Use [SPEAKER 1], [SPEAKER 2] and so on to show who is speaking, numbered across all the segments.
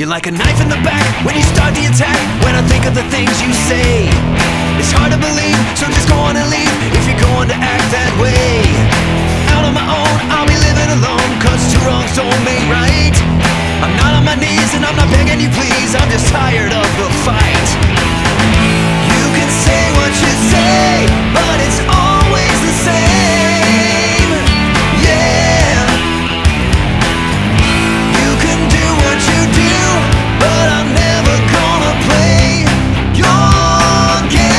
[SPEAKER 1] You're like a knife in the back when you start the attack. When I think of the things you say, it's hard to believe, so just go on and leave if you're going to act that way. Out on my own, I'll be living alone, cause two wrongs don't make right. I'm not on my knees and I'm not begging you please, I'm just tired of the fight. You can say what you say, but it's always the same. Yeah. You can do what you do, but I'm never gonna play your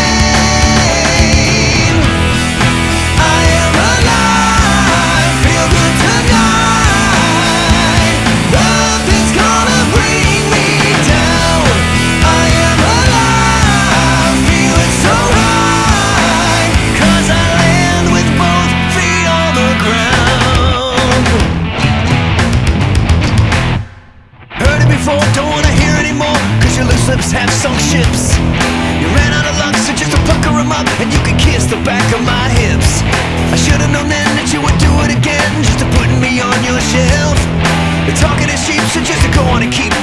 [SPEAKER 1] game. I am alive, feel good tonight. Nothing's gonna bring me down. I am alive, feeling so high, cause I land with both feet on the ground. Heard it before, don't wanna hear anymore, cause your loose lips have sunk ships. You ran out of luck, so just to pucker them up, and you can kiss the back of my hips. I should've known then that you would do it again, just to put me on your shelf. You're talking as sheep, so just to go on and keep